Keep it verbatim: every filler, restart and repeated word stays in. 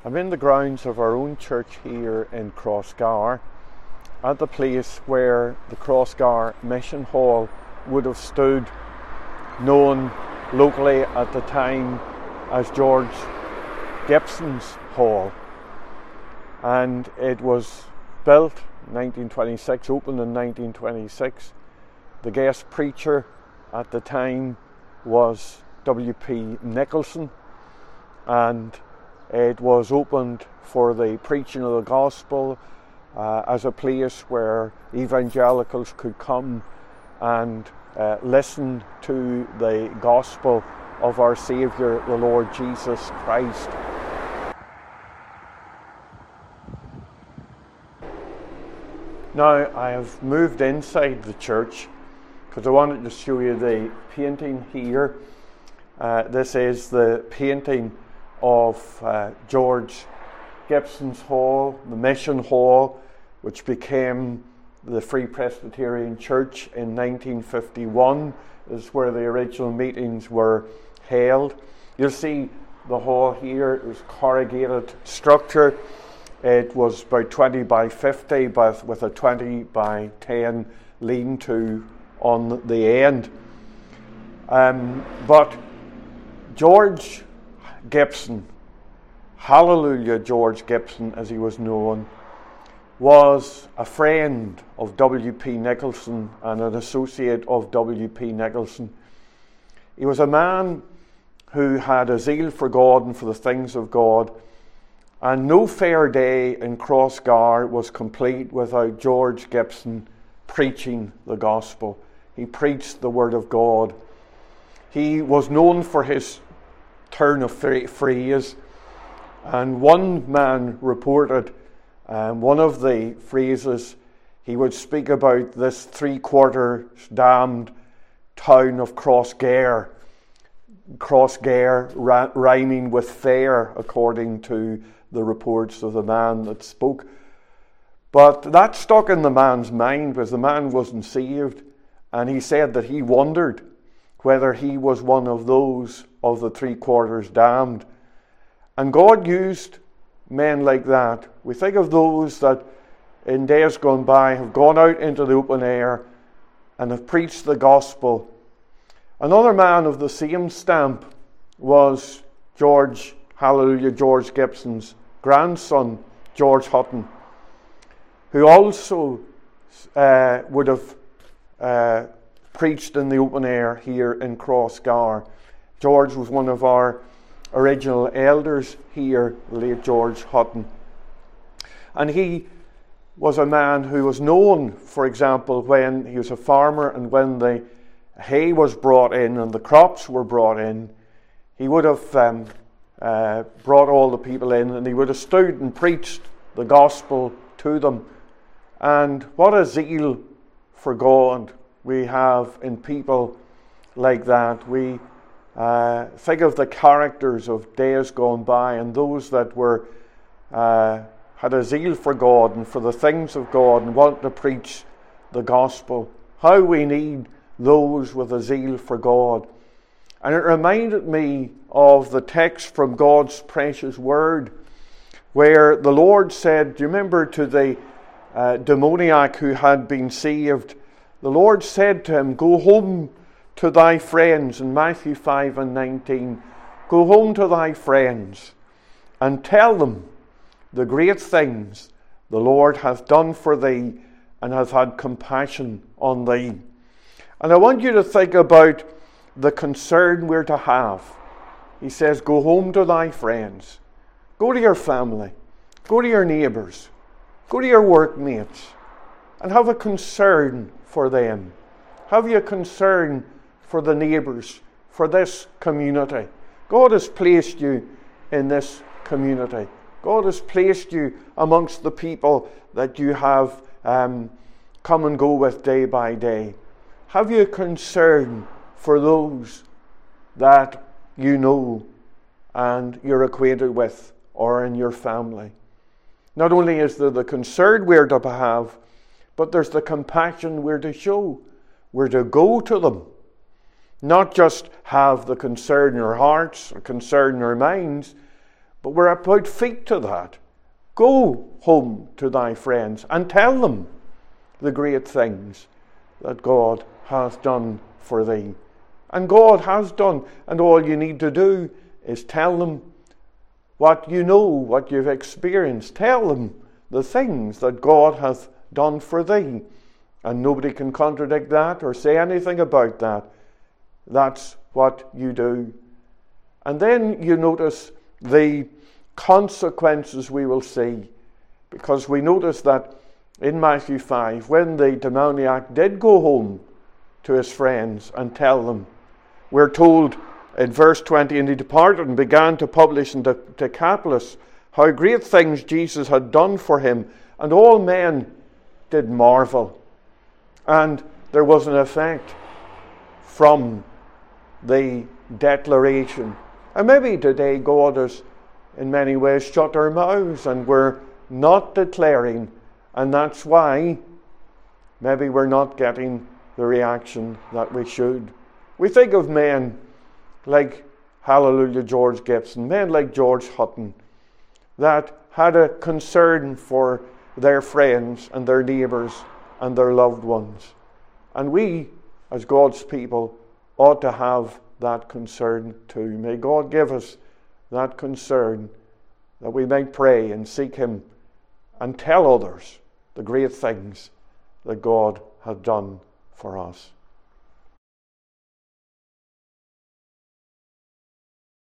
I'm in the grounds of our own church here in Crossgar, at the place where the Crossgar Mission Hall would have stood, known locally at the time as George Gibson's Hall. And it was built in nineteen twenty-six, opened in nineteen twenty-six. The guest preacher at the time was W P Nicholson, and it was opened for the preaching of the gospel uh, as a place where evangelicals could come and uh, listen to the gospel of our Saviour, the Lord Jesus Christ. Now, I have moved inside the church because I wanted to show you the painting here. Uh, this is the painting of uh, George Gibson's Hall, the Mission Hall, which became the Free Presbyterian Church in nineteen fifty-one. This is where the original meetings were held. You'll see the hall here. It was corrugated structure. It was about twenty by fifty, but with a twenty by ten lean-to on the end. Um, but George Gibson, Hallelujah George Gibson as he was known, was a friend of W P Nicholson and an associate of W P Nicholson. He was a man who had a zeal for God and for the things of God, and no fair day in Crossgar was complete without George Gibson preaching the gospel. He preached the word of God. He was known for his turn of phrase, and one man reported um, one of the phrases he would speak about this three-quarters damned town of Crossgar. Crossgar ra- rhyming with fair, according to the reports of the man that spoke. But that stuck in the man's mind because the man wasn't saved, and he said that he wondered whether he was one of those of the three-quarters damned. And God used men like that. We think of those that in days gone by have gone out into the open air and have preached the gospel. Another man of the same stamp was George, Hallelujah, George Gibson's grandson, George Hutton, who also uh, would have uh, preached in the open air here in Crossgar. George was one of our original elders here, late George Hutton. And he was a man who was known, for example, when he was a farmer and when the hay was brought in and the crops were brought in, he would have um, uh, brought all the people in and he would have stood and preached the gospel to them. And what a zeal for God we have in people like that. We uh, think of the characters of days gone by and those that were uh, had a zeal for God and for the things of God and wanted to preach the gospel. How we need those with a zeal for God. And it reminded me of the text from God's precious word where the Lord said, do you remember to the uh, demoniac who had been saved, the Lord said to him, go home to thy friends, in Matthew five and nineteen, go home to thy friends and tell them the great things the Lord hath done for thee and hath had compassion on thee. And I want you to think about the concern we're to have. He says, go home to thy friends. Go to your family. Go to your neighbours. Go to your workmates. And have a concern for them. Have you a concern for the neighbours, for this community? God has placed you in this community. God has placed you amongst the people that you have um, come and go with day by day. Have you a concern for those that you know and you're acquainted with or in your family? Not only is there the concern we're to have, but there's the compassion we're to show. We're to go to them. Not just have the concern in our hearts or concern in our minds, But we're about feet to that. Go home to thy friends and tell them the great things that God hath done for thee. And God has done, and all you need to do is tell them what you know, what you've experienced. Tell them the things that God hath done for thee. And nobody can contradict that or say anything about that. That's what you do. And then you notice the consequences we will see. Because we notice that in Matthew five, when the demoniac did go home to his friends and tell them, we're told in verse twenty, and he departed and began to publish in the Decapolis how great things Jesus had done for him, and all men did marvel. And there was an effect from the declaration. And maybe today God has in many ways shut our mouths and we're not declaring, and that's why maybe we're not getting the reaction that we should. We think of men like Hallelujah George Gibson, men like George Hutton, that had a concern for their friends and their neighbours and their loved ones. And we, as God's people, ought to have that concern too. May God give us that concern, that we may pray and seek Him and tell others the great things that God hath done for us.